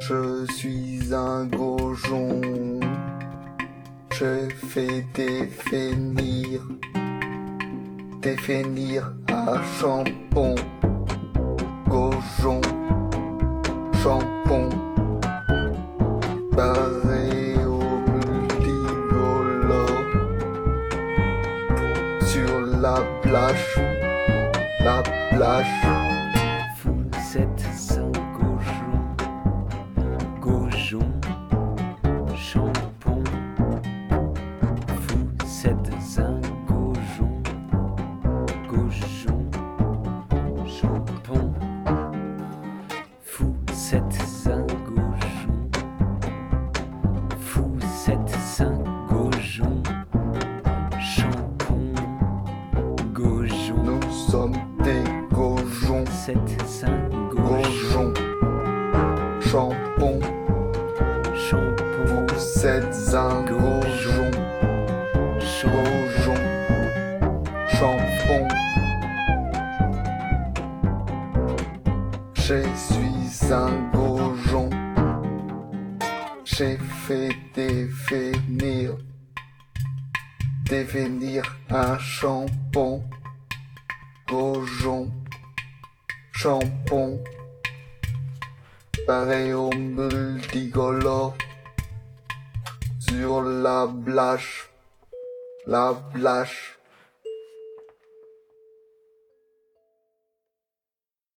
Je suis un gaujon, je fais définir à Champon, gaujon, champon, barré au multicolore, sur la plage, Vous êtes un gaujon, champon. Vous êtes un gaujon, champon. Vous êtes un gaujon, champon, gaujon. Nous sommes des gaujons, C'est un gaujon, champon. champon, Vous êtes un gaujon, champon. Je suis un gaujon, j'ai fait définir un champon, gaujon, champon, pareil au multicolore, sur la plage.